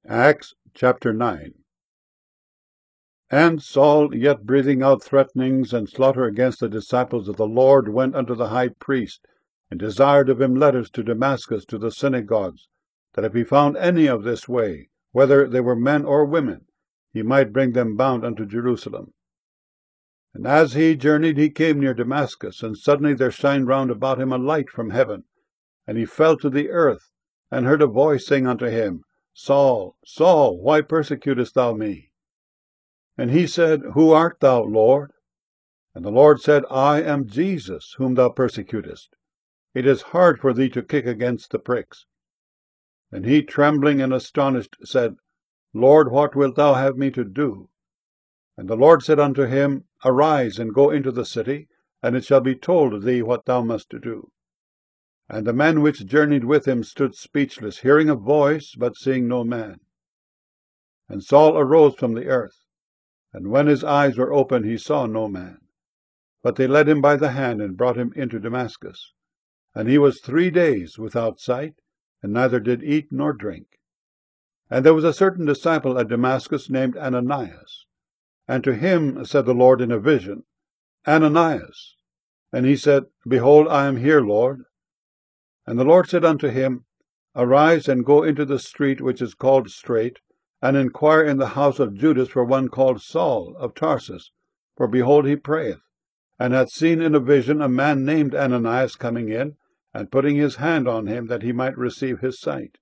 Acts chapter 9. And Saul, yet breathing out threatenings and slaughter against the disciples of the Lord, went unto the high priest, and desired of him letters to Damascus to the synagogues, that if he found any of this way, whether they were men or women, he might bring them bound unto Jerusalem. And as he journeyed, he came near Damascus, and suddenly there shined round about him a light from heaven. And he fell to the earth, and heard a voice saying unto him, Saul, Saul, why persecutest thou me? And he said, Who art thou, Lord? And the Lord said, I am Jesus, whom thou persecutest. It is hard for thee to kick against the pricks. And he, trembling and astonished, said, Lord, what wilt thou have me to do? And the Lord said unto him, Arise, and go into the city, and it shall be told thee what thou must do. And the men which journeyed with him stood speechless, hearing a voice, but seeing no man. And Saul arose from the earth, and when his eyes were opened, he saw no man. But they led him by the hand, and brought him into Damascus. And he was 3 days without sight, and neither did eat nor drink. And there was a certain disciple at Damascus named Ananias. And to him said the Lord in a vision, Ananias. And he said, Behold, I am here, Lord. And the Lord said unto him, Arise, and go into the street which is called Straight, and inquire in the house of Judas for one called Saul of Tarsus. For behold, he prayeth, and hath seen in a vision a man named Ananias coming in, and putting his hand on him, that he might receive his sight.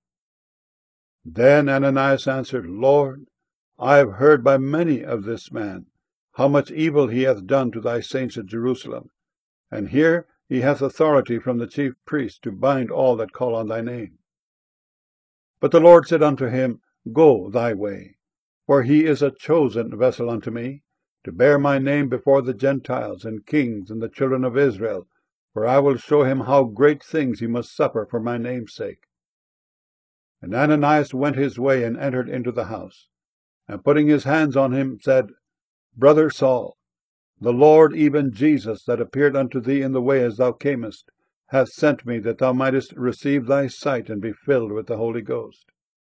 Then Ananias answered, Lord, I have heard by many of this man, how much evil he hath done to thy saints at Jerusalem. And here he hath authority from the chief priests to bind all that call on thy name. But the Lord said unto him, Go thy way, for he is a chosen vessel unto me, to bear my name before the Gentiles and kings and the children of Israel, for I will show him how great things he must suffer for my name's sake. And Ananias went his way, and entered into the house, and putting his hands on him, said, Brother Saul, the Lord, even Jesus, that appeared unto thee in the way as thou camest, hath sent me, that thou mightest receive thy sight, and be filled with the Holy Ghost.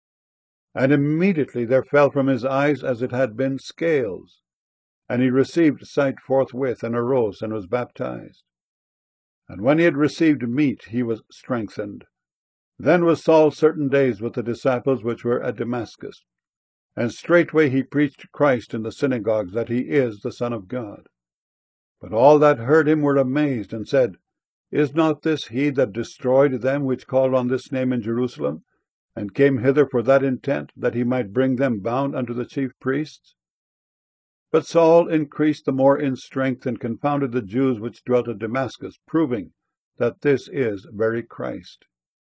And immediately there fell from his eyes as it had been scales, and he received sight forthwith, and arose, and was baptized. And when he had received meat, he was strengthened. Then was Saul certain days with the disciples which were at Damascus. And straightway he preached Christ in the synagogues, that he is the Son of God. But all that heard him were amazed, and said, Is not this he that destroyed them which called on this name in Jerusalem, and came hither for that intent, that he might bring them bound unto the chief priests? But Saul increased the more in strength, and confounded the Jews which dwelt at Damascus, proving that this is very Christ.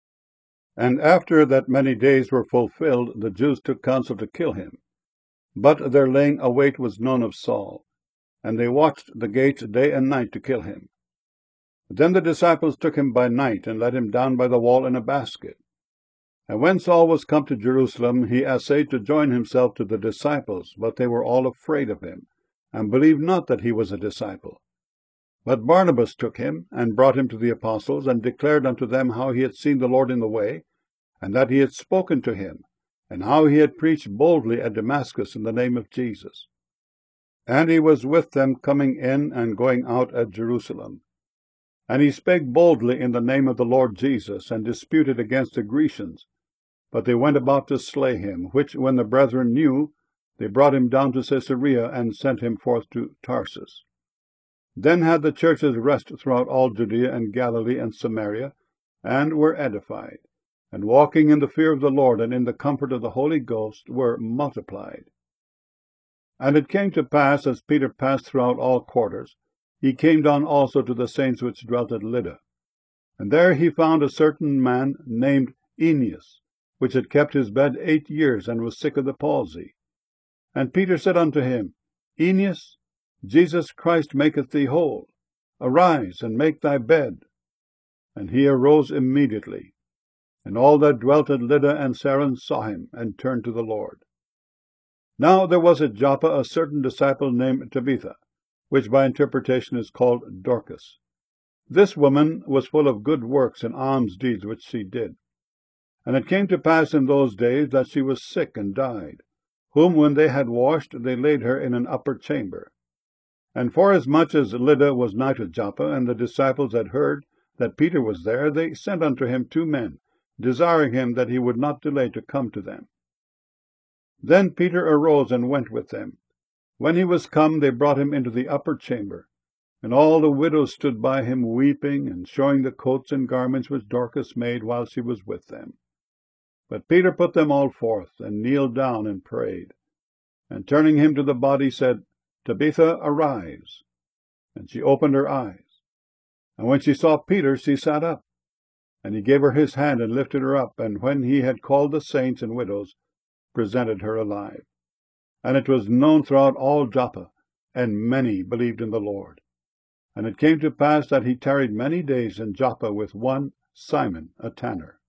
And after that many days were fulfilled, the Jews took counsel to kill him. But their laying await was known of Saul, and they watched the gates day and night to kill him. Then the disciples took him by night, and let him down by the wall in a basket. And when Saul was come to Jerusalem, he essayed to join himself to the disciples, but they were all afraid of him, and believed not that he was a disciple. But Barnabas took him, and brought him to the apostles, and declared unto them how he had seen the Lord in the way, and that he had spoken to him, and how he had preached boldly at Damascus in the name of Jesus. And he was with them coming in and going out at Jerusalem. And he spake boldly in the name of the Lord Jesus, and disputed against the Grecians. But they went about to slay him, which when the brethren knew, they brought him down to Caesarea, and sent him forth to Tarsus. Then had the churches rest throughout all Judea and Galilee and Samaria, and were edified, and walking in the fear of the Lord and in the comfort of the Holy Ghost were multiplied. And it came to pass, as Peter passed throughout all quarters, he came down also to the saints which dwelt at Lydda. And there he found a certain man named Aeneas, which had kept his bed 8 years, and was sick of the palsy. And Peter said unto him, Aeneas, Jesus Christ maketh thee whole. Arise, and make thy bed. And he arose immediately. And all that dwelt at Lydda and Saron saw him, and turned to the Lord. Now there was at Joppa a certain disciple named Tabitha, which by interpretation is called Dorcas. This woman was full of good works and alms deeds which she did. And it came to pass in those days that she was sick and died, whom when they had washed, they laid her in an upper chamber. And forasmuch as Lydda was nigh to Joppa, and the disciples had heard that Peter was there, they sent unto him 2 men, desiring him that he would not delay to come to them. Then Peter arose and went with them. When he was come, they brought him into the upper chamber. And all the widows stood by him, weeping, and showing the coats and garments which Dorcas made while she was with them. But Peter put them all forth, and kneeled down and prayed. And turning him to the body, said, Tabitha, arise. And she opened her eyes. And when she saw Peter, she sat up. And he gave her his hand, and lifted her up, and when he had called the saints and widows, presented her alive. And it was known throughout all Joppa, and many believed in the Lord. And it came to pass that he tarried many days in Joppa with one Simon, a tanner.